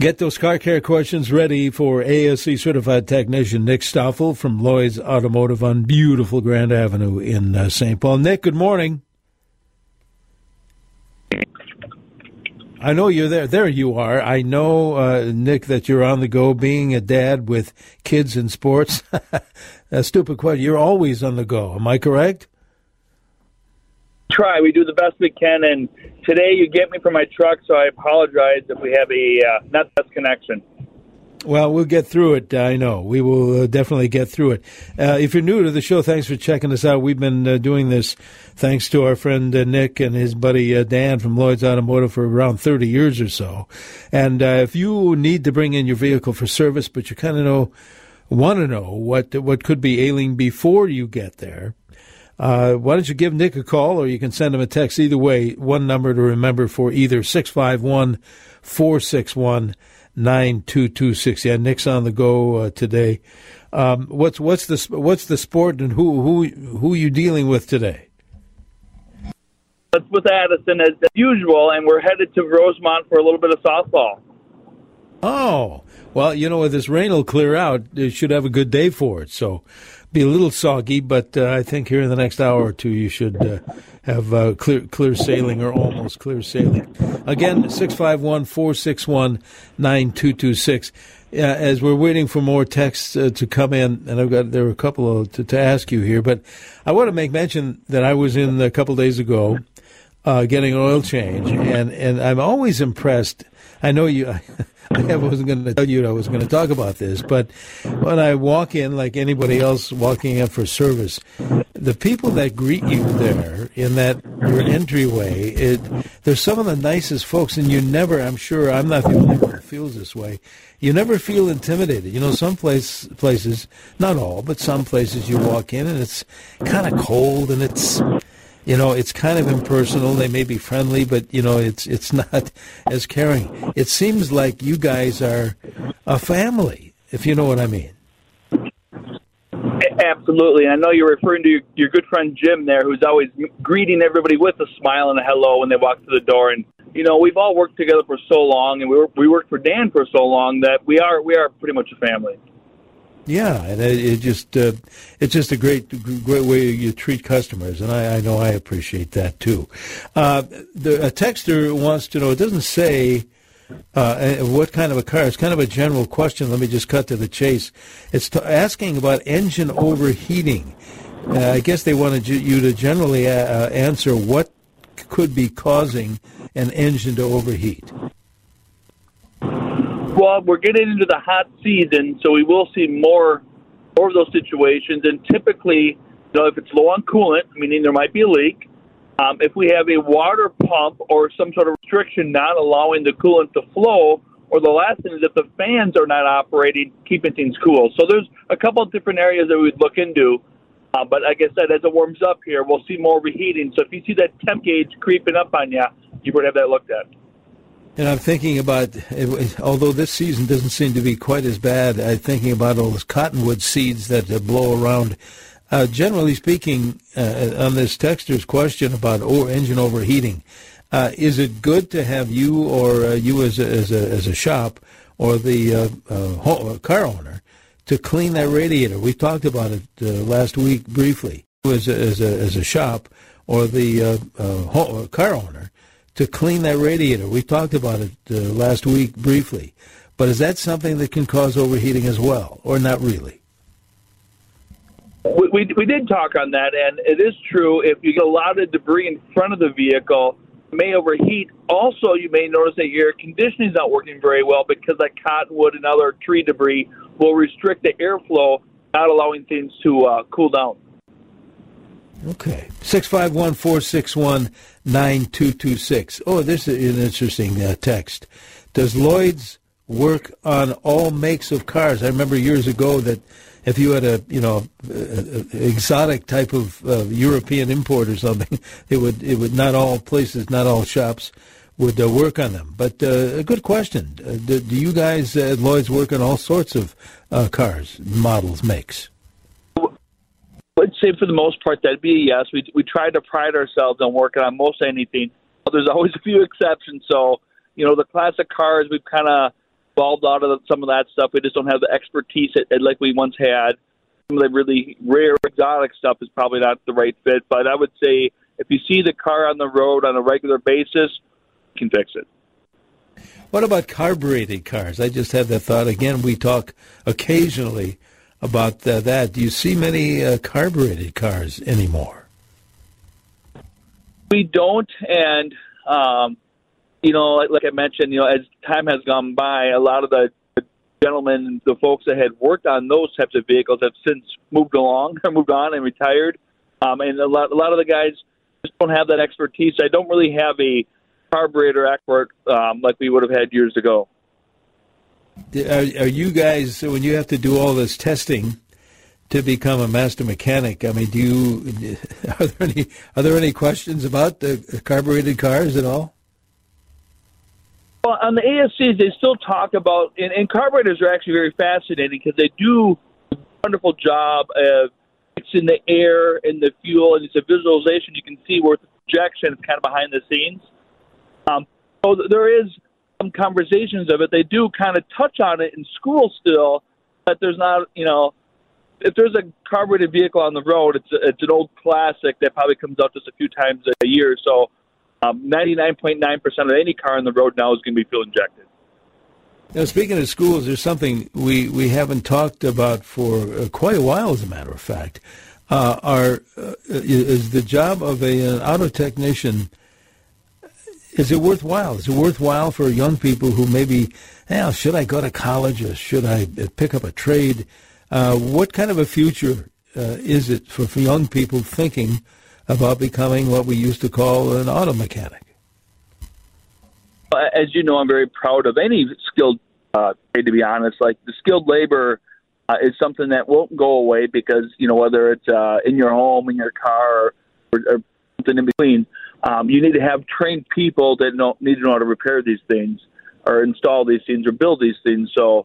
Get those car care questions ready for ASE certified technician Nick Stoffel from Lloyd's Automotive on beautiful Grand Avenue in St. Paul. Nick, good morning. I know you're there. There you are. I know, Nick, that you're on the go, being a dad with kids in sports. A stupid question. You're always on the go. Am I correct? Try. We do the best we can, and today you get me from my truck, so I apologize if we have a not best connection. Well, we'll get through it. I know. We will definitely get through it. If you're new to the show, thanks for checking us out. We've been doing this thanks to our friend Nick and his buddy Dan from Lloyd's Automotive for around 30 years or so. And if you need to bring in your vehicle for service, but you kind of want to know what could be ailing before you get there, why don't you give Nick a call, or you can send him a text. Either way, one number to remember for either 651-461-9226. Yeah, Nick's on the go today. What's the sport, and who you dealing with today? It's with Addison as usual, and we're headed to Rosemont for a little bit of softball. Oh, well, this rain will clear out. You should have a good day for it. So, be a little soggy, but I think here in the next hour or two you should have clear sailing, or almost clear sailing. Again, 651-461-9226. As we're waiting for more texts to come in, and there are a couple to ask you here, but I want to make mention that I was in a couple days ago getting an oil change, and I'm always impressed. I know you. I wasn't going to tell you I was going to talk about this, but when I walk in, like anybody else walking in for service, the people that greet you there in your entryway, they're some of the nicest folks, and you never, I'm sure I'm not the only one who feels this way, you never feel intimidated. Some places, not all, but some places you walk in and it's kind of cold, and it's kind of impersonal. They may be friendly, but, it's not as caring. It seems like you guys are a family, if you know what I mean. Absolutely. I know you're referring to your good friend Jim there, who's always greeting everybody with a smile and a hello when they walk through the door. And, we've all worked together for so long, and we worked for Dan for so long that we are pretty much a family. Yeah, and it's just a great way you treat customers, and I know I appreciate that too. A texter wants to know. It doesn't say what kind of a car. It's kind of a general question. Let me just cut to the chase. It's asking about engine overheating. I guess they wanted you to generally answer what could be causing an engine to overheat. Well, we're getting into the hot season, so we will see more of those situations. And typically, if it's low on coolant, meaning there might be a leak, if we have a water pump or some sort of restriction not allowing the coolant to flow, or the last thing is if the fans are not operating, keeping things cool. So there's a couple of different areas that we'd look into. But like I said, as it warms up here, we'll see more reheating. So if you see that temp gauge creeping up on you, you would have that looked at. And I'm thinking about, although this season doesn't seem to be quite as bad, I'm thinking about all those cottonwood seeds that blow around. Generally speaking, on this texter's question about engine overheating, is it good to have you or you as a shop or the car owner to clean that radiator? We talked about it last week briefly. As a shop or the car owner to clean that radiator. We talked about it last week briefly. But is that something that can cause overheating as well, or not really? We did talk on that, and it is true. If you get a lot of debris in front of the vehicle, it may overheat. Also, you may notice that your air conditioning is not working very well because that cottonwood and other tree debris will restrict the airflow, not allowing things to cool down. Okay. 651-461-9226. Oh, this is an interesting text. Does Lloyd's work on all makes of cars? I remember years ago that if you had a exotic type of European import or something, it would not all places, not all shops would work on them. But a good question. Do you guys at Lloyd's work on all sorts of cars, models, makes? I would say for the most part that'd be a yes. We try to pride ourselves on working on most anything. There's always a few exceptions. So, the classic cars we've kind of evolved out of some of that stuff. We just don't have the expertise like we once had. Some of the really rare exotic stuff is probably not the right fit. But I would say if you see the car on the road on a regular basis, you can fix it. What about carbureted cars? I just had that thought. Again, we talk occasionally about that. Do you see many carbureted cars anymore? We don't, and like I mentioned, as time has gone by, a lot of the gentlemen, the folks that had worked on those types of vehicles have since moved on and retired. And a lot of the guys just don't have that expertise. I don't really have a carburetor expert like we would have had years ago. Are you guys, when you have to do all this testing to become a master mechanic, I mean, are there any questions about the carbureted cars at all? Well, on the ASCs, they still talk about, and carburetors are actually very fascinating because they do a wonderful job of mixing the air and the fuel, and it's a visualization you can see where the projection is kind of behind the scenes. So there is some conversations of it. They do kind of touch on it in school still, but there's not, if there's a carbureted vehicle on the road, it's an old classic that probably comes out just a few times a year. So 99.9% of any car on the road now is going to be fuel injected. Now, speaking of schools, there's something we haven't talked about for quite a while, as a matter of fact. Is the job of an auto technician, is it worthwhile? Is it worthwhile for young people who maybe, should I go to college or should I pick up a trade? What kind of a future is it for young people thinking about becoming what we used to call an auto mechanic? As you know, I'm very proud of any skilled trade, to be honest. Like the skilled labor is something that won't go away because, whether it's in your home, in your car, or something in between, you need to have trained people that need to know how to repair these things or install these things or build these things. So,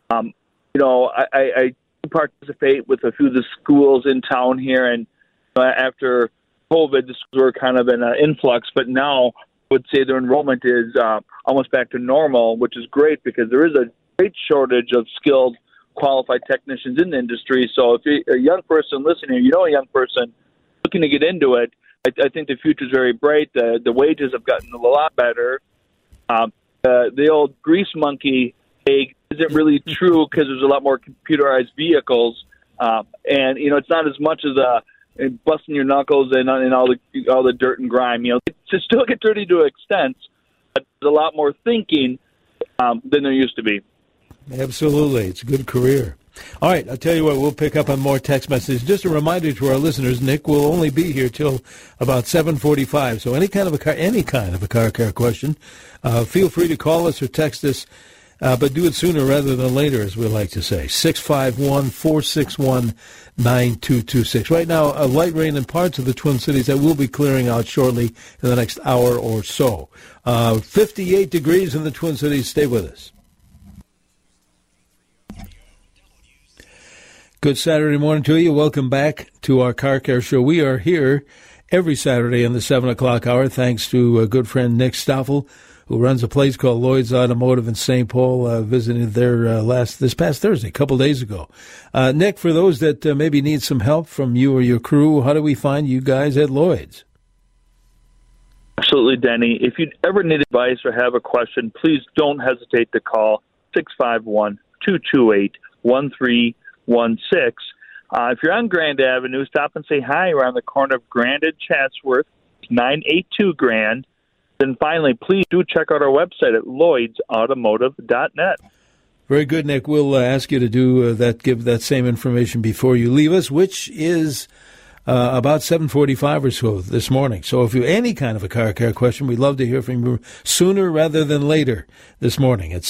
I participate with a few of the schools in town here, and after COVID, the schools were kind of in an influx, but now I would say their enrollment is almost back to normal, which is great because there is a great shortage of skilled, qualified technicians in the industry. So if you're a young person listening, a young person looking to get into it, I think the future is very bright. The wages have gotten a lot better. The old grease monkey egg isn't really true because there's a lot more computerized vehicles, and it's not as much as busting your knuckles and all the dirt and grime. It still get dirty to an extent, but there's a lot more thinking than there used to be. Absolutely, it's a good career. All right, I'll tell you what, we'll pick up on more text messages. Just a reminder to our listeners, Nick will only be here till about 7:45. So any kind of a car care question, feel free to call us or text us, but do it sooner rather than later, as we like to say. 651-461-9226. Right now, a light rain in parts of the Twin Cities that will be clearing out shortly in the next hour or so. 58 degrees in the Twin Cities. Stay with us. Good Saturday morning to you. Welcome back to our Car Care Show. We are here every Saturday in the 7 o'clock hour, thanks to a good friend Nick Stoffel, who runs a place called Lloyd's Automotive in St. Paul, visited there this past Thursday, a couple days ago. Nick, for those that maybe need some help from you or your crew, how do we find you guys at Lloyd's? Absolutely, Denny. If you ever need advice or have a question, please don't hesitate to call 651-228-1316. If you're on Grand Avenue, stop and say hi. We're on the corner of Grand and Chatsworth, 982 Grand. Then finally, please do check out our website at lloydsautomotive.net. Very good, Nick. We'll ask you to do that, give that same information before you leave us, which is about 7:45 or so this morning. So if you have any kind of a car care question, we'd love to hear from you sooner rather than later this morning at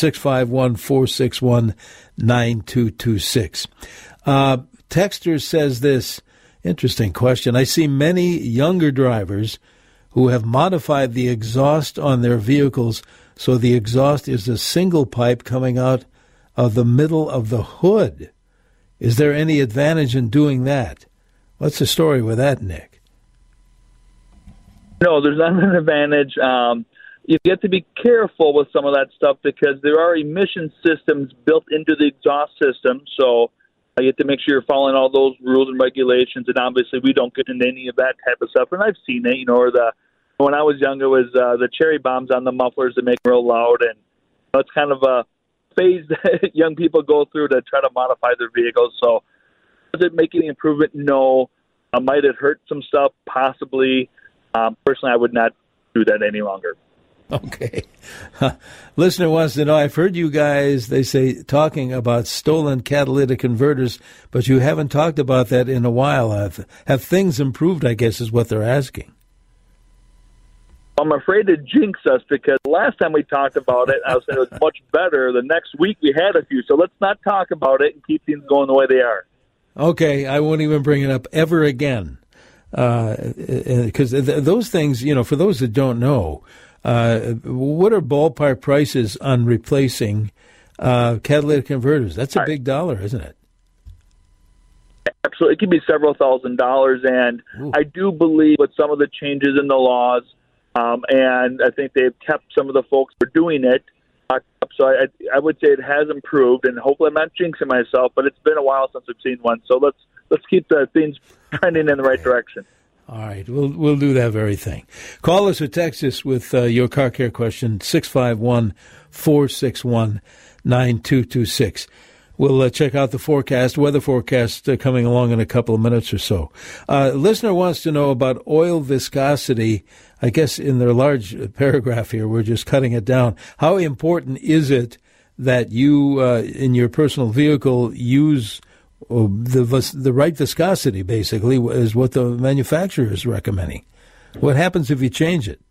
651-461-9226. Texter says this, interesting question. I see many younger drivers who have modified the exhaust on their vehicles so the exhaust is a single pipe coming out of the middle of the hood. Is there any advantage in doing that? What's the story with that, Nick? No, there's not an advantage. you have to be careful with some of that stuff because there are emission systems built into the exhaust system. So you have to make sure you're following all those rules and regulations. And obviously, we don't get into any of that type of stuff. And I've seen it, or when I was young, it was the cherry bombs on the mufflers that make them real loud. And it's kind of a phase that young people go through to try to modify their vehicles. So does it make any improvement? No. Might it hurt some stuff? Possibly. Personally, I would not do that any longer. Okay. Listener wants to know, I've heard you guys, they say, talking about stolen catalytic converters, but you haven't talked about that in a while. Have things improved, I guess, is what they're asking. I'm afraid to jinx us because last time we talked about it, I was saying it was much better. The next week we had a few, so let's not talk about it and keep things going the way they are. Okay, I won't even bring it up ever again. Because those things, for those that don't know, what are ballpark prices on replacing catalytic converters? That's a big dollar, isn't it? Absolutely. It can be several $1,000s. And ooh. I do believe with some of the changes in the laws, and I think they've kept some of the folks who are doing it. So I would say it has improved, and hopefully I'm not jinxing myself, but it's been a while since I've seen one. So let's keep the things trending in the right direction. All right, we'll do that very thing. Call us or text us with your car care question, 651-461-9226. We'll check out the weather forecast coming along in a couple of minutes or so. Listener wants to know about oil viscosity. I guess in their large paragraph here, we're just cutting it down. How important is it that you, in your personal vehicle, use the right viscosity, basically, is what the manufacturer is recommending? What happens if you change it?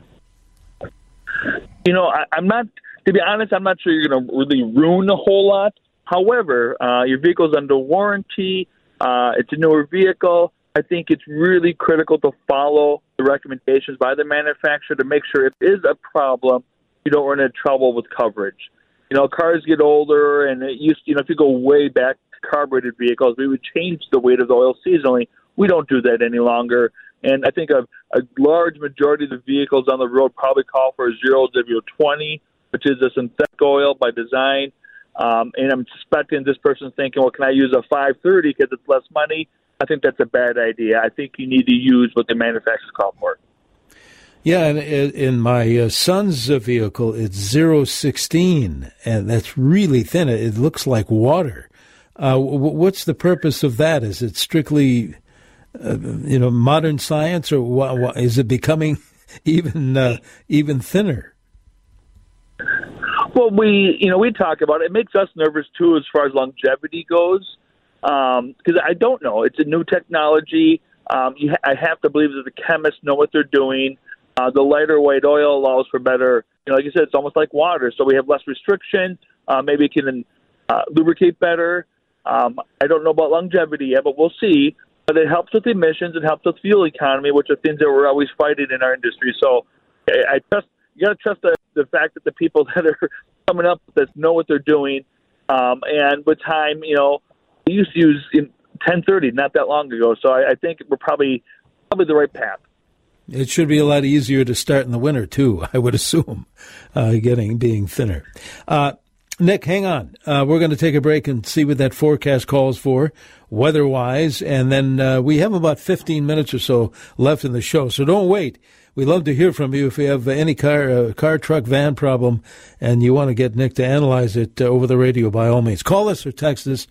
I'm not, to be honest, I'm not sure you're going to really ruin a whole lot. However, your vehicle's under warranty. It's a newer vehicle. I think it's really critical to follow the recommendations by the manufacturer to make sure if there is a problem, you don't run into trouble with coverage. Cars get older, and it used to, if you go way back to carbureted vehicles, we would change the weight of the oil seasonally. We don't do that any longer. And I think a large majority of the vehicles on the road probably call for a 0W20, which is a synthetic oil by design. And I'm suspecting this person's thinking, well, can I use a 530 because it's less money? I think that's a bad idea. I think you need to use what the manufacturers call for. Yeah, and in my son's vehicle, it's 016, and that's really thin. It looks like water. What's the purpose of that? Is it strictly, modern science, or is it becoming even thinner? Well, we talk about it. It makes us nervous too as far as longevity goes, because I don't know. It's a new technology. I have to believe that the chemists know what they're doing. The lighter weight oil allows for better, like you said, it's almost like water. So we have less restriction. Maybe it can lubricate better. I don't know about longevity yet, but we'll see. But it helps with emissions. It helps with fuel economy, which are things that we're always fighting in our industry. So you got to trust the fact that the people that are coming up with this know what they're doing. And with time, we used to use 1030 not that long ago. So I think we're probably the right path. It should be a lot easier to start in the winter, too, I would assume, being thinner. Nick, hang on. We're going to take a break and see what that forecast calls for, weather-wise, and then we have about 15 minutes or so left in the show, so don't wait. We'd love to hear from you if you have any car, truck, van problem, and you want to get Nick to analyze it over the radio, by all means. Call us or text us,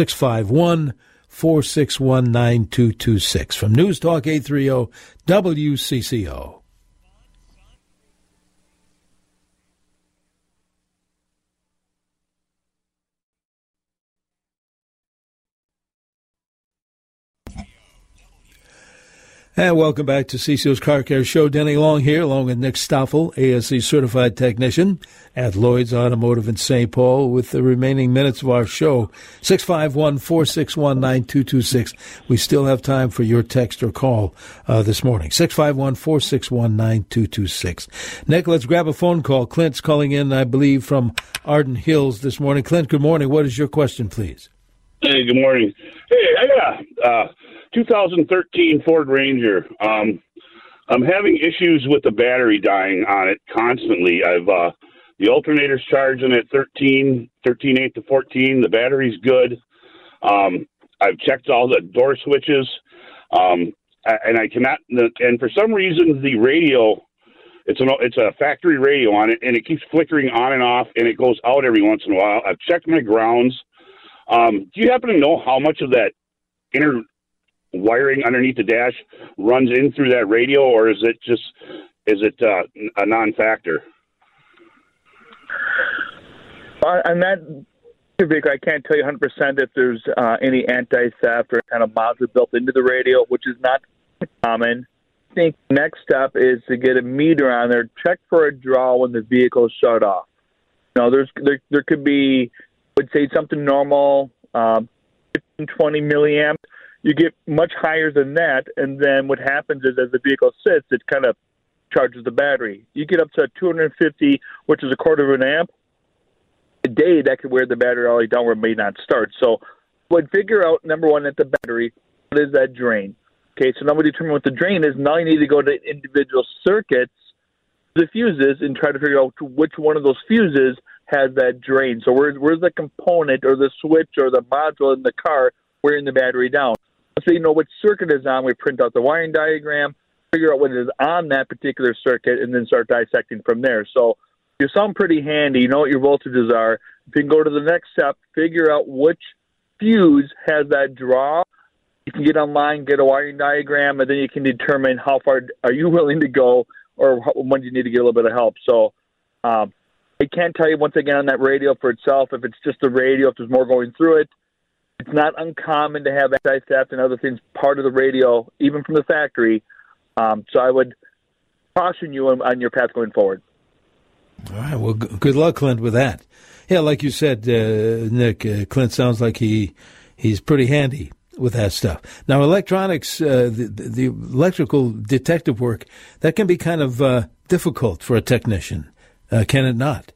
651-461-9226 from News Talk 830 WCCO. And welcome back to CCO's Car Care Show. Denny Long here, along with Nick Stoffel, ASE certified technician at Lloyd's Automotive in St. Paul, with the remaining minutes of our show. 651-461-9226. We still have time for your text or call this morning. 651-461-9226. Nick, let's grab a phone call. Clint's calling in, I believe, from Arden Hills this morning. Clint, good morning. What is your question, please? Hey, good morning. Hey, I got 2013 Ford Ranger. I'm having issues with the battery dying on it constantly. The alternator's charging at 13.8 to 14. The battery's good. I've checked all the door switches, and I cannot. And for some reason, the radio, it's a factory radio on it, and it keeps flickering on and off, and it goes out every once in a while. I've checked my grounds. Do you happen to know how much of that inner wiring underneath the dash runs in through that radio, or is it a non-factor? On that vehicle, I can't tell you 100% if there's any anti-theft or kind of module built into the radio, which is not common. I think the next step is to get a meter on there, check for a draw when the vehicle is shut off. There could be, I would say, something normal, 15, 20 milliamps. You get much higher than that, and then what happens is as the vehicle sits, it kind of charges the battery. You get up to 250, which is a quarter of an amp. A day, that could wear the battery all the way down where it may not start. So would figure out, number one, at the battery, what is that drain? Okay, so now we determine what the drain is. Now you need to go to individual circuits, the fuses, and try to figure out which one of those fuses has that drain. So where's the component or the switch or the module in the car wearing the battery down? So you know which circuit is on, we print out the wiring diagram, figure out what is on that particular circuit, and then start dissecting from there. So you sound pretty handy. You know what your voltages are. If you can go to the next step, figure out which fuse has that draw. You can get online, get a wiring diagram, and then you can determine how far are you willing to go or when you need to get a little bit of help. So I can't tell you, once again, on that radio for itself, if it's just the radio, if there's more going through it. It's not uncommon to have anti-theft and other things part of the radio, even from the factory. So I would caution you on your path going forward. All right. Well, good luck, Clint, with that. Yeah, like you said, Nick, Clint sounds like he's pretty handy with that stuff. Now, electronics, the electrical detective work, that can be kind of difficult for a technician, can it not?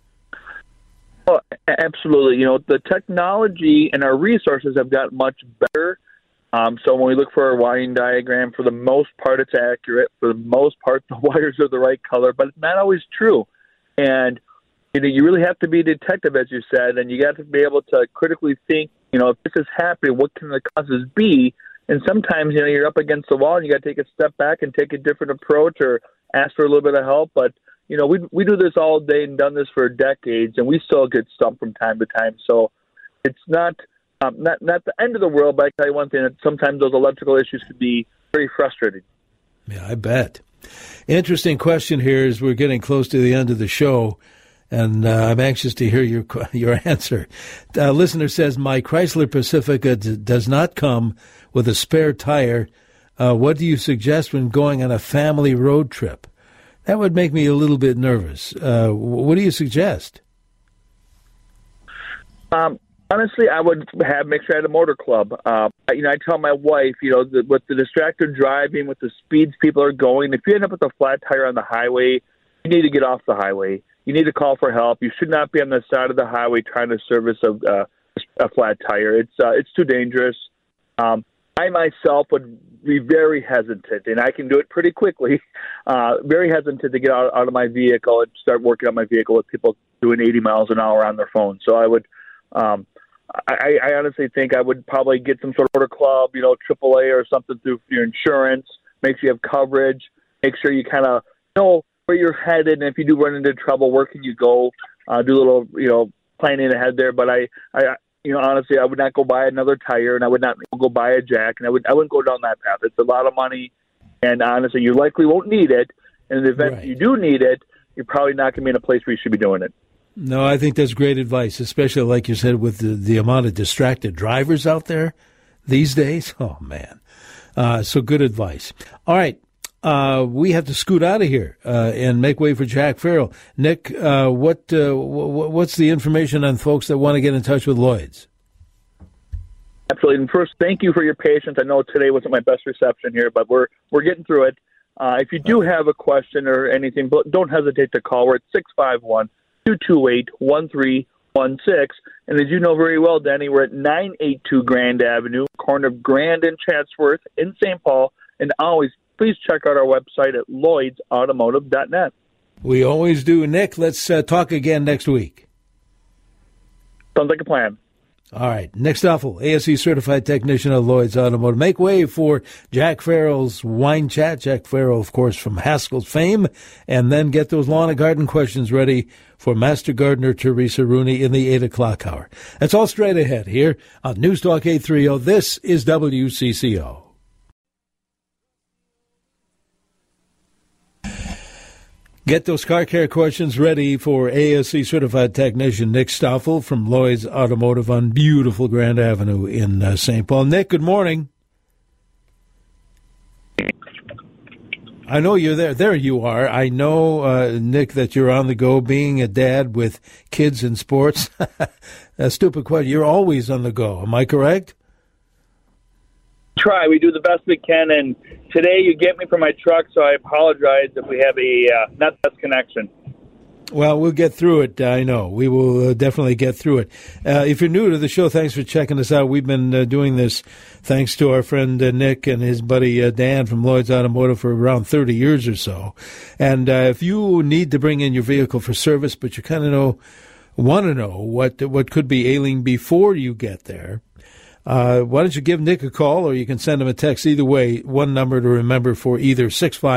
Well, absolutely. The technology and our resources have got much better. So when we look for a wiring diagram, for the most part, it's accurate. For the most part, the wires are the right color, but it's not always true. And you really have to be a detective, as you said, and you got to be able to critically think, if this is happening, what can the causes be? And sometimes, you're up against the wall and you got to take a step back and take a different approach or ask for a little bit of help. But, we do this all day and done this for decades, and we still get stumped from time to time. So it's not the end of the world, but I tell you one thing, that sometimes those electrical issues could be very frustrating. Yeah, I bet. Interesting question here as we're getting close to the end of the show, and I'm anxious to hear your answer. Listener says, my Chrysler Pacifica does not come with a spare tire. What do you suggest when going on a family road trip? That would make me a little bit nervous. What do you suggest? Honestly, I would make sure I had a motor club. I tell my wife, with the distracted driving, with the speeds people are going, if you end up with a flat tire on the highway, you need to get off the highway. You need to call for help. You should not be on the side of the highway trying to service a flat tire. It's too dangerous. I myself would be very hesitant, and I can do it pretty quickly, very hesitant to get out of my vehicle and start working on my vehicle with people doing 80 miles an hour on their phone. So I would I honestly think I would probably get some sort of motor club, AAA or something through your insurance. Make sure you have coverage. Make sure you kind of know where you're headed, and if you do run into trouble, where can you go? Do a little, planning ahead there. But I honestly, I would not go buy another tire, and I would not go buy a jack, and I wouldn't go down that path. It's a lot of money, and honestly, you likely won't need it. And in the event you do need it, you're probably not going to be in a place where you should be doing it. No, I think that's great advice, especially like you said with the amount of distracted drivers out there these days. Oh, man. So good advice. All right. We have to scoot out of here and make way for Jack Farrell. Nick, what's the information on folks that want to get in touch with Lloyd's? Absolutely. And first, thank you for your patience. I know today wasn't my best reception here, but we're getting through it. If you do have a question or anything, don't hesitate to call. We're at 651-228-1316. And as you know very well, Danny, we're at 982 Grand Avenue, corner of Grand and Chatsworth in St. Paul, and always please check out our website at lloydsautomotive.net. We always do. Nick, let's talk again next week. Sounds like a plan. All right. Nick Stoffel, ASE certified technician at Lloyd's Automotive. Make way for Jack Farrell's Wine Chat. Jack Farrell, of course, from Haskell's fame. And then get those lawn and garden questions ready for Master Gardener Teresa Rooney in the 8 o'clock hour. That's all straight ahead here on News Talk 830. This is WCCO. Get those car care questions ready for ASE certified technician Nick Stoffel from Lloyd's Automotive on beautiful Grand Avenue in St. Paul. Nick, good morning. I know you're there. There you are. I know, Nick, that you're on the go being a dad with kids in sports. A stupid question. You're always on the go. Am I correct? Try. We do the best we can, and today you get me from my truck, so I apologize if we have a not the best connection. Well, we'll get through it. I know. We will definitely get through it. If you're new to the show, thanks for checking us out. We've been doing this thanks to our friend Nick and his buddy Dan from Lloyd's Automotive for around 30 years or so. And if you need to bring in your vehicle for service, but you kind of want to know what could be ailing before you get there, why don't you give Nick a call, or you can send him a text. Either way, one number to remember for either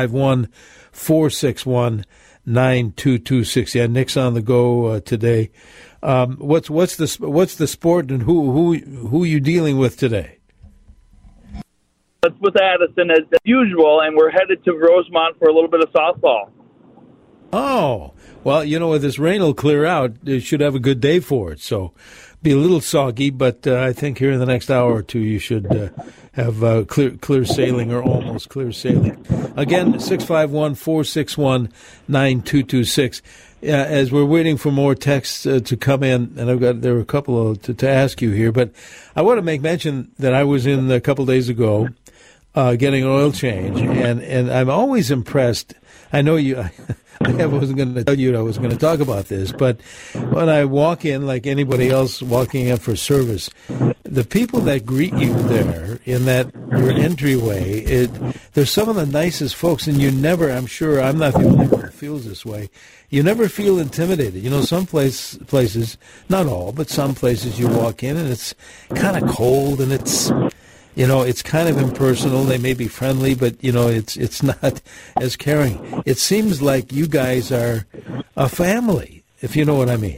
651-461-9226. Yeah, Nick's on the go today. What's the sport, and who you dealing with today? It's with Addison as usual, and we're headed to Rosemont for a little bit of softball. Oh, well, with this rain will clear out. You should have a good day for it. So, be a little soggy, but I think here in the next hour or two you should have clear sailing or almost clear sailing. Again, 651-461-9226. As we're waiting for more texts to come in, and there are a couple to ask you here, but I want to make mention that I was in a couple days ago getting an oil change, and I'm always impressed. I know you. I wasn't going to tell you I was going to talk about this, but when I walk in, like anybody else walking in for service, the people that greet you there in your entryway, they're some of the nicest folks, and you never, I'm sure I'm not the only one who feels this way, you never feel intimidated. Some places, not all, but some places you walk in and it's kind of cold and it's kind of impersonal. They may be friendly, but, it's not as caring. It seems like you guys are a family, if you know what I mean.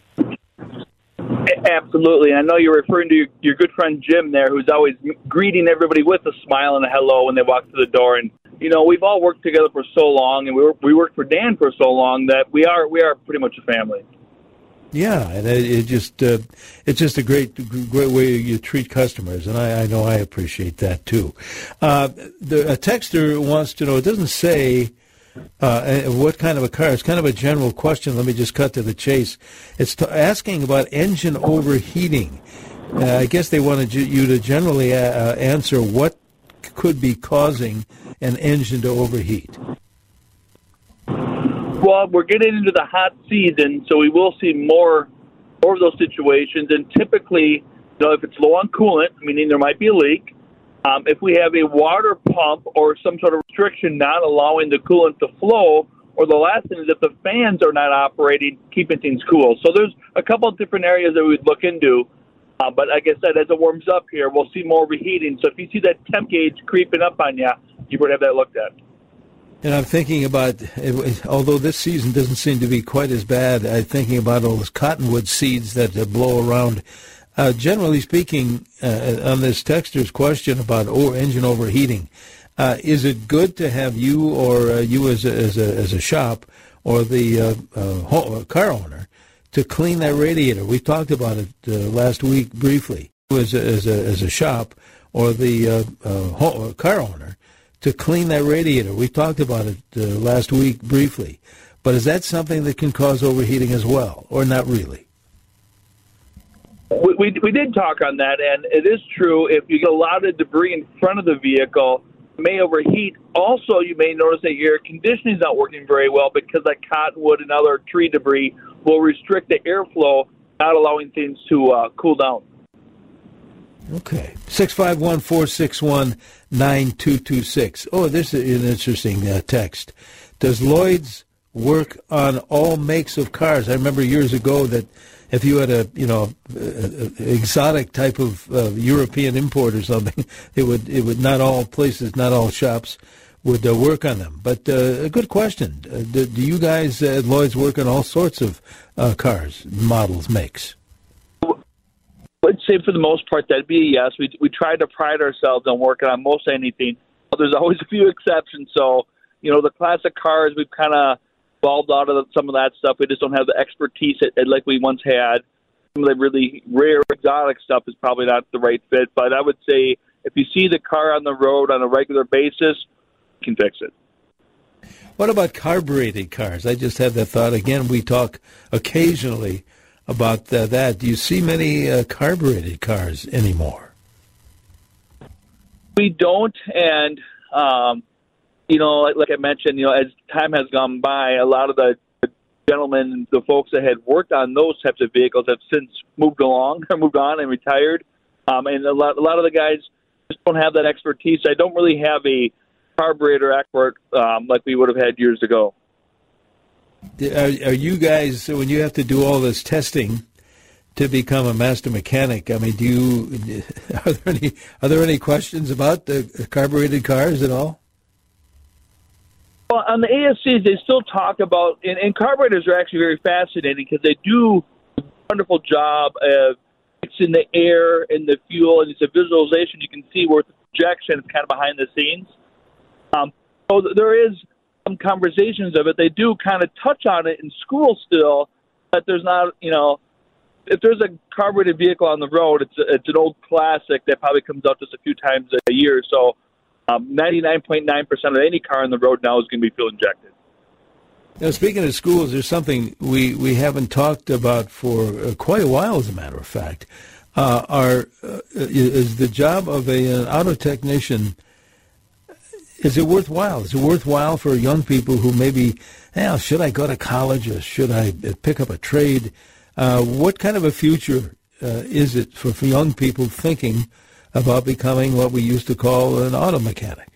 Absolutely. I know you're referring to your good friend Jim there, who's always greeting everybody with a smile and a hello when they walk through the door. And, we've all worked together for so long, and we worked for Dan for so long that we are pretty much a family. Yeah, and it's just a great way you treat customers, and I know I appreciate that too. A texter wants to know. It doesn't say what kind of a car. It's kind of a general question. Let me just cut to the chase. It's asking about engine overheating. I guess they wanted you to generally answer what could be causing an engine to overheat. Well, we're getting into the hot season, so we will see more of those situations. And typically, if it's low on coolant, meaning there might be a leak, if we have a water pump or some sort of restriction not allowing the coolant to flow, or the last thing is if the fans are not operating, keeping things cool. So there's a couple of different areas that we'd look into. But like I said, as it warms up here, we'll see more reheating. So if you see that temp gauge creeping up on you, you would have that looked at. And I'm thinking about, although this season doesn't seem to be quite as bad, I'm thinking about all those cottonwood seeds that blow around. Generally speaking, on this texter's question about engine overheating, is it good to have you or you as a shop or the car owner to clean that radiator? We talked about it last week briefly. As a shop or the car owner to clean that radiator. We talked about it last week briefly. But is that something that can cause overheating as well, or not really? We did talk on that, and it is true. If you get a lot of debris in front of the vehicle, it may overheat. Also, you may notice that your air conditioning is not working very well because that cottonwood and other tree debris will restrict the airflow, not allowing things to cool down. Okay. 651-461-9226. Oh, this is an interesting text. Does Lloyd's work on all makes of cars? I remember years ago that if you had a exotic type of European import or something, it would not all places, not all shops would work on them. But a good question. Do you guys at Lloyd's work on all sorts of cars, models, makes? I would say for the most part that'd be a yes. We try to pride ourselves on working on most anything. There's always a few exceptions. So, the classic cars, we've kind of evolved out of some of that stuff. We just don't have the expertise like we once had. Some of the really rare exotic stuff is probably not the right fit. But I would say if you see the car on the road on a regular basis, you can fix it. What about carbureted cars? I just had that thought. Again, we talk occasionally about that. Do you see many carbureted cars anymore? We don't, and like I mentioned, as time has gone by, a lot of the gentlemen, the folks that had worked on those types of vehicles have since moved on and retired, and a lot of the guys just don't have that expertise. I don't really have a carburetor expert like we would have had years ago. Are you guys, when you have to do all this testing to become a master mechanic, I mean, are there any questions about the carbureted cars at all? Well, on the ASCs, they still talk about, and carburetors are actually very fascinating because they do a wonderful job of mixing the air and the fuel, and it's a visualization you can see where the projection is kind of behind the scenes. So there is some conversations of it. They do kind of touch on it in school still, but there's not, if there's a carbureted vehicle on the road, it's an old classic that probably comes out just a few times a year. So 99.9% of any car on the road now is going to be fuel injected. Now, speaking of schools, there's something we haven't talked about for quite a while, as a matter of fact. Is the job of an auto technician, is it worthwhile? Is it worthwhile for young people who maybe, should I go to college or should I pick up a trade? What kind of a future is it for young people thinking about becoming what we used to call an auto mechanic?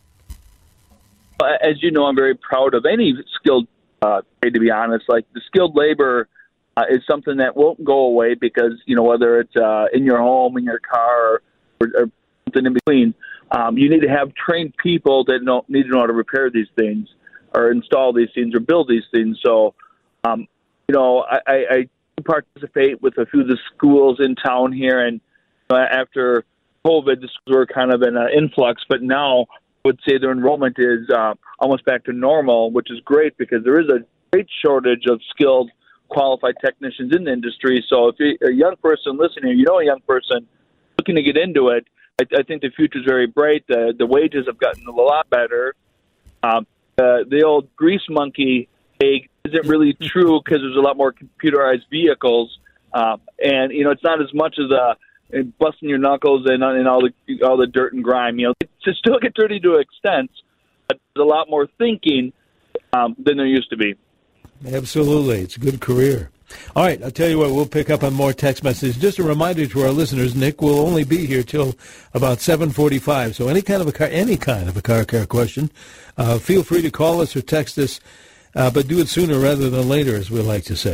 As you know, I'm very proud of any skilled trade, to be honest. Like the skilled labor is something that won't go away because, whether it's in your home, in your car, or something in between, you need to have trained people that need to know how to repair these things or install these things or build these things. So, I participate with a few of the schools in town here, and after COVID, the schools were kind of in an influx, but now I would say their enrollment is almost back to normal, which is great because there is a great shortage of skilled, qualified technicians in the industry. So if you're a young person listening, a young person looking to get into it, I think the future is very bright. The wages have gotten a lot better. The old grease monkey egg isn't really true because there's a lot more computerized vehicles, and it's not as much as busting your knuckles and all the dirt and grime. It still get dirty to an extent, but there's a lot more thinking than there used to be. Absolutely, it's a good career. All right, I'll tell you what, we'll pick up on more text messages. Just a reminder to our listeners, Nick will only be here till about 7:45. So any kind of a car care question, feel free to call us or text us, but do it sooner rather than later, as we like to say.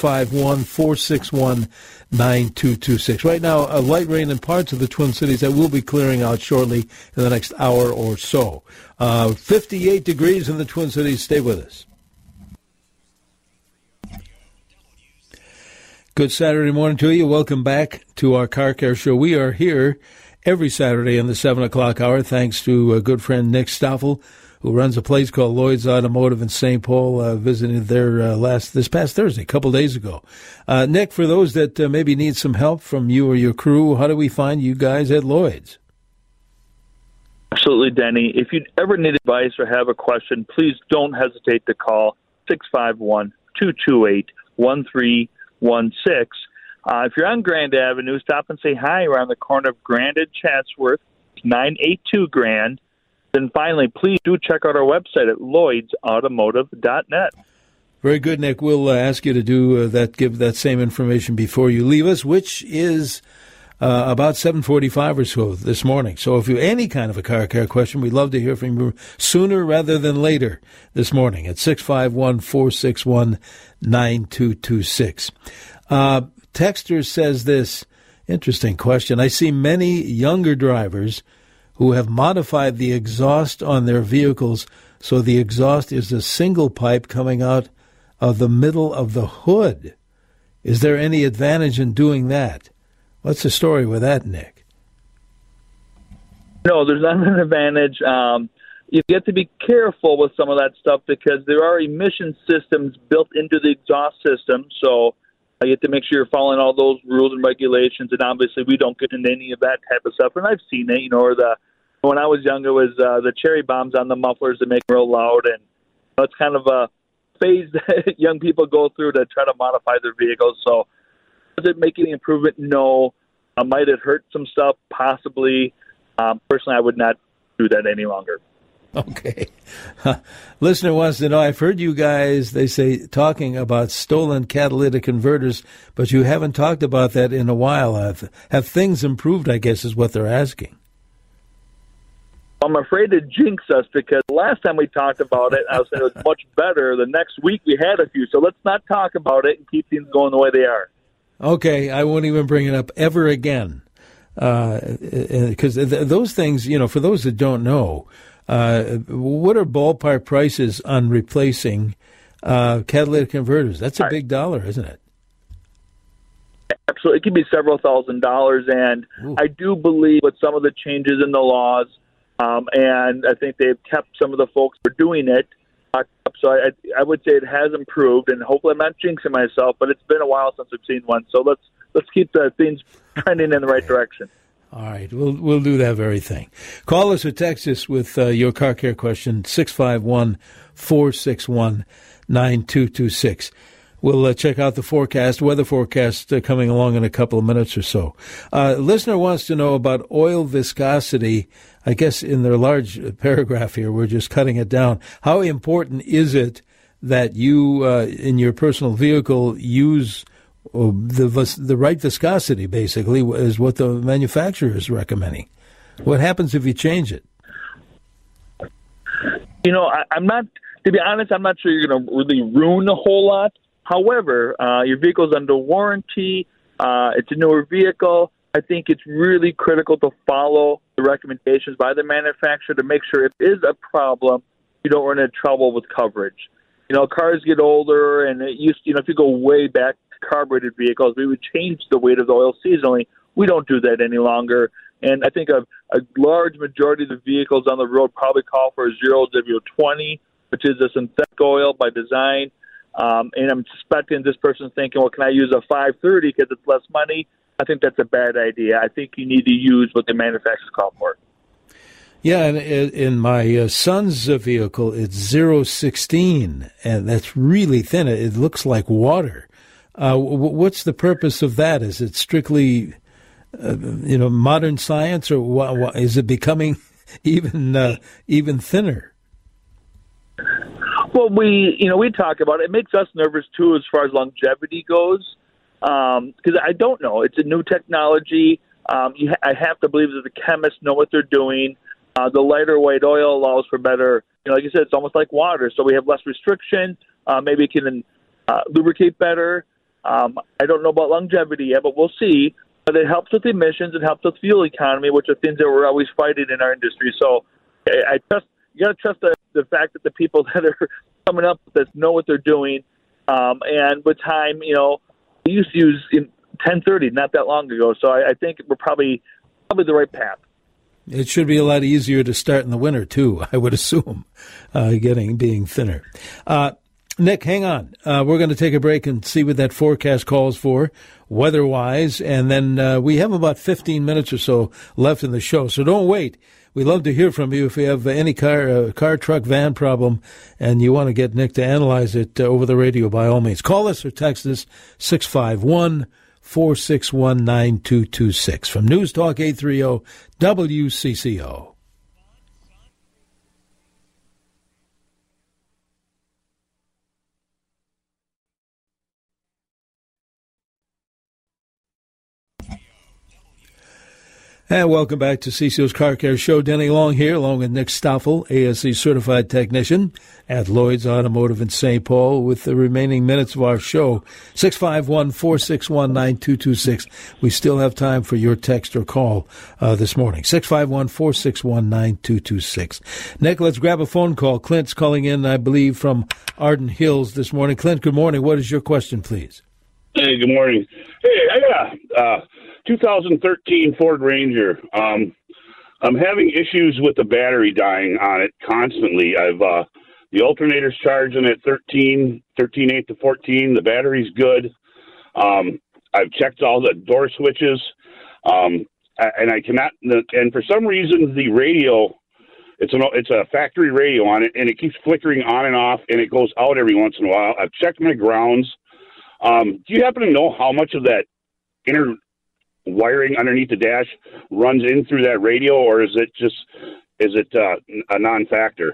651-461-9226. Right now, a light rain in parts of the Twin Cities that will be clearing out shortly in the next hour or so. 58 degrees in the Twin Cities. Stay with us. Good Saturday morning to you. Welcome back to our Car Care Show. We are here every Saturday in the 7 o'clock hour, thanks to a good friend Nick Stoffel, who runs a place called Lloyd's Automotive in St. Paul, visited there this past Thursday, a couple days ago. Nick, for those that maybe need some help from you or your crew, how do we find you guys at Lloyd's? Absolutely, Denny. If you ever need advice or have a question, please don't hesitate to call 651-228-1316. If you're on Grand Avenue, stop and say hi. We're on the corner of Grand and Chatsworth, 982 Grand. Then finally, please do check out our website at lloydsautomotive.net. Very good, Nick. We'll ask you to do that, give that same information before you leave us, which is about 7:45 or so this morning. So if you have any kind of a car care question, we'd love to hear from you sooner rather than later this morning at 651-461-9226. Texter says this, interesting question. I see many younger drivers who have modified the exhaust on their vehicles so the exhaust is a single pipe coming out of the middle of the hood. Is there any advantage in doing that? What's the story with that, Nick? No, there's not an advantage. You have to be careful with some of that stuff because there are emission systems built into the exhaust system. So you have to make sure you're following all those rules and regulations. And obviously, we don't get into any of that type of stuff. And I've seen it, or when I was younger, it was the cherry bombs on the mufflers that make them real loud. And it's kind of a phase that young people go through to try to modify their vehicles. So does it make any improvement? No. Might it hurt some stuff? Possibly. Personally, I would not do that any longer. Okay. Listener wants to know, I've heard you guys, they say, talking about stolen catalytic converters, but you haven't talked about that in a while. Have things improved, I guess, is what they're asking. I'm afraid to jinx us because last time we talked about it, I was saying it was much better. The next week we had a few, so let's not talk about it and keep things going the way they are. Okay, I won't even bring it up ever again. Because those things, for those that don't know, what are ballpark prices on replacing catalytic converters? That's a big dollar, isn't it? Absolutely. It can be several $1,000s. And ooh. I do believe with some of the changes in the laws, and I think they've kept some of the folks who are doing it. So I would say it has improved, and hopefully I'm not jinxing myself, but it's been a while since I've seen one. So let's keep the things trending in the right direction. All right, we'll do that very thing. Call us or text us with your car care question, 651-461-9226. We'll check out the weather forecast coming along in a couple of minutes or so. Listener wants to know about oil viscosity. I guess in their large paragraph here, we're just cutting it down. How important is it that you, in your personal vehicle, use the right viscosity, basically, is what the manufacturer is recommending? What happens if you change it? I'm not, to be honest, I'm not sure you're going to really ruin a whole lot. However, your vehicle's under warranty. It's a newer vehicle. I think it's really critical to follow the recommendations by the manufacturer to make sure if there is a problem, you don't run into trouble with coverage. Cars get older, and it used to, if you go way back to carbureted vehicles, we would change the weight of the oil seasonally. We don't do that any longer. And I think a large majority of the vehicles on the road probably call for a 0W20, which is a synthetic oil by design. And I'm suspecting this person's thinking, well, can I use a 530 because it's less money? I think that's a bad idea. I think you need to use what the manufacturers call for. Yeah, and in my son's vehicle, it's 016, and that's really thin. It looks like water. What's the purpose of that? Is it strictly, modern science, or is it becoming even thinner? Well, we talk about it. It makes us nervous too as far as longevity goes, because I don't know. It's a new technology. I have to believe that the chemists know what they're doing. The lighter weight oil allows for better, like you said, it's almost like water. So we have less restriction. Maybe it can lubricate better. I don't know about longevity yet, but we'll see. But it helps with emissions. It helps with fuel economy, which are things that we're always fighting in our industry. So you got to trust the fact that the people that are coming up with this know what they're doing. And with time, we used to use 1030 not that long ago. So I think we're probably the right path. It should be a lot easier to start in the winter, too, I would assume, being thinner. Nick, hang on. We're going to take a break and see what that forecast calls for, weather-wise, and then we have about 15 minutes or so left in the show, so don't wait. We'd love to hear from you if you have any car, truck, van problem, and you want to get Nick to analyze it over the radio, by all means. Call us or text us, 651-461-9226 from News Talk 830 WCCO. And welcome back to CCO's Car Care Show. Denny Long here, along with Nick Stoffel, ASE certified technician at Lloyd's Automotive in St. Paul, with the remaining minutes of our show. 651-461-9226. We still have time for your text or call this morning. 651-461-9226. Nick, let's grab a phone call. Clint's calling in, I believe, from Arden Hills this morning. Clint, good morning. What is your question, please? Hey, good morning. Hey, I got 2013 Ford Ranger. I'm having issues with the battery dying on it constantly. I've the alternator's charging at 13.8 to 14. The battery's good. I've checked all the door switches, and I cannot. And for some reason, the radio, it's a factory radio on it, and it keeps flickering on and off, and it goes out every once in a while. I've checked my grounds. Do you happen to know how much of that inner wiring underneath the dash runs in through that radio, or is it a non-factor?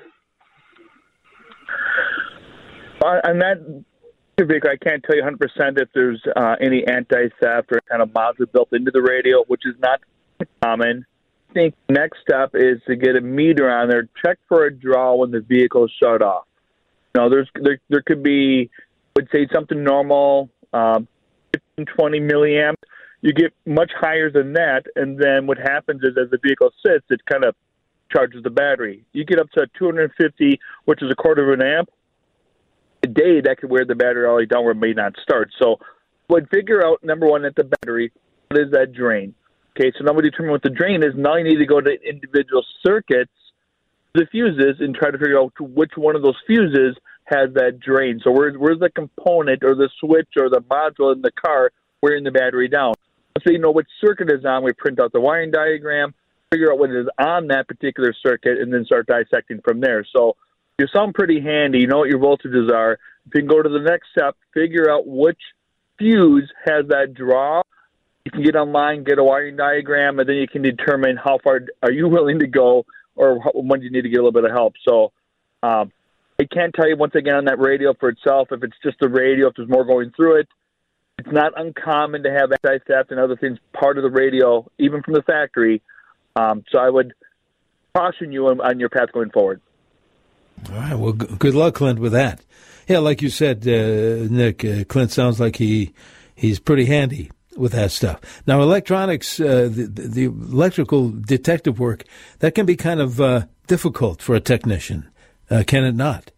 On that vehicle, I can't tell you 100% if there's any anti-theft or kind of module built into the radio, which is not common. I think next step is to get a meter on there, check for a draw when the vehicle is shut off. There could be, I would say, something normal, 15, 20 milliamps. You get much higher than that, and then what happens is as the vehicle sits, it kind of charges the battery. You get up to 250, which is a quarter of an amp. A day, that could wear the battery all the way down where it may not start. So would figure out, number one, at the battery, what is that drain? Okay, so now we determine what the drain is. Now you need to go to individual circuits, the fuses, and try to figure out which one of those fuses has that drain. So where's the component or the switch or the module in the car wearing the battery down? So you know which circuit is on, we print out the wiring diagram, figure out what is on that particular circuit, and then start dissecting from there. So you sound pretty handy. You know what your voltages are. If you can go to the next step, figure out which fuse has that draw. You can get online, get a wiring diagram, and then you can determine how far are you willing to go or when you need to get a little bit of help. So I can't tell you, once again, on that radio for itself, if it's just the radio, if there's more going through it. It's not uncommon to have anti-theft and other things part of the radio, even from the factory. So I would caution you on your path going forward. All right. Well, good luck, Clint, with that. Yeah, like you said, Nick, Clint sounds like he's pretty handy with that stuff. Now, electronics, the electrical detective work, that can be kind of difficult for a technician, can it not?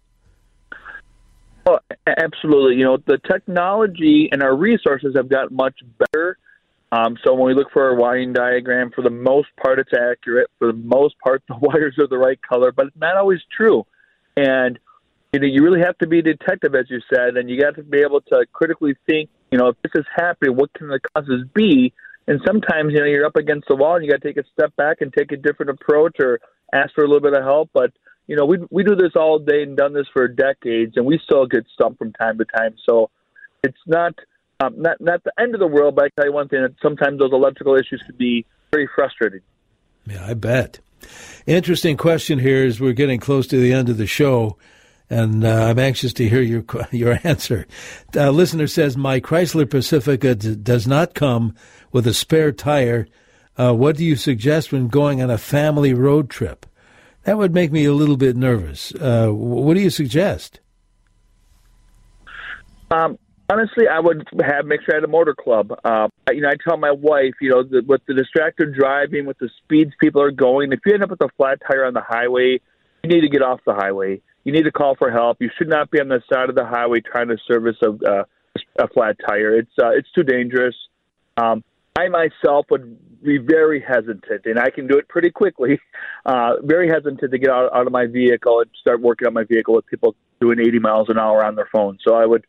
Well, absolutely. The technology and our resources have got much better. So when we look for a wiring diagram, for the most part, it's accurate. For the most part, the wires are the right color, but it's not always true. And you really have to be a detective, as you said, and you got to be able to critically think, if this is happening, what can the causes be? And sometimes, you're up against the wall and you got to take a step back and take a different approach or ask for a little bit of help. But, we do this all day and done this for decades, and we still get stumped from time to time. So it's not the end of the world, but I tell you one thing, that sometimes those electrical issues could be very frustrating. Yeah, I bet. Interesting question here as we're getting close to the end of the show, and I'm anxious to hear your answer. A listener says, my Chrysler Pacifica does not come with a spare tire. What do you suggest when going on a family road trip? That would make me a little bit nervous. What do you suggest? Honestly, I would make sure I had a motor club. I tell my wife, with the distracted driving, with the speeds people are going, if you end up with a flat tire on the highway, you need to get off the highway. You need to call for help. You should not be on the side of the highway trying to service a flat tire. It's too dangerous. I myself would be very hesitant, and I can do it pretty quickly, very hesitant to get out of my vehicle and start working on my vehicle with people doing 80 miles an hour on their phone. So I would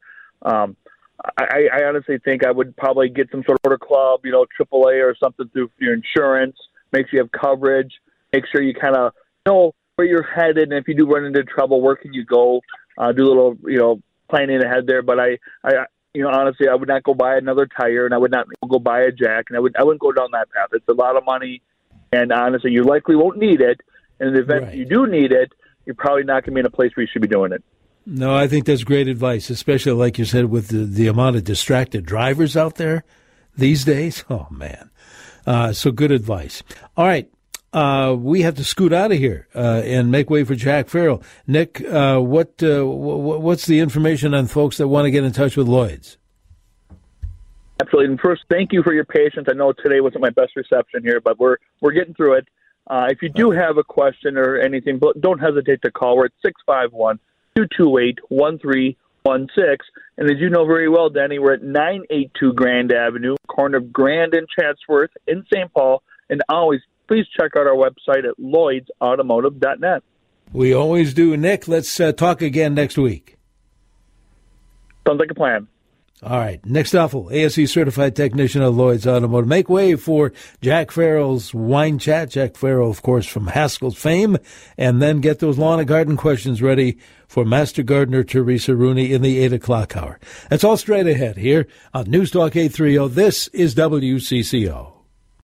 I honestly think I would probably get some sort of motor club, AAA or something through your insurance, make sure you have coverage, make sure you kind of know where you're headed, and if you do run into trouble, where can you go, do a little, planning ahead there. But I honestly, I would not go buy another tire, and I would not go buy a jack, and I wouldn't go down that path. It's a lot of money, and honestly, you likely won't need it. And in the event you do need it, you're probably not going to be in a place where you should be doing it. No, I think that's great advice, especially like you said with the amount of distracted drivers out there these days. Oh, man. So good advice. All right. We have to scoot out of here and make way for Jack Farrell. Nick, what's the information on folks that want to get in touch with Lloyd's? Absolutely. And first, thank you for your patience. I know today wasn't my best reception here, but we're getting through it. If you do have a question or anything, don't hesitate to call. We're at 651-228-1316. And as you know very well, Danny, we're at 982 Grand Avenue, corner of Grand and Chatsworth in St. Paul. And always, please check out our website at lloydsautomotive.net. We always do. Nick, let's talk again next week. Sounds like a plan. All right. Nick Stoffel, ASE certified technician at Lloyd's Automotive. Make way for Jack Farrell's Wine Chat. Jack Farrell, of course, from Haskell's fame. And then get those lawn and garden questions ready for Master Gardener Teresa Rooney in the 8 o'clock hour. That's all straight ahead here on News Talk 830. This is WCCO.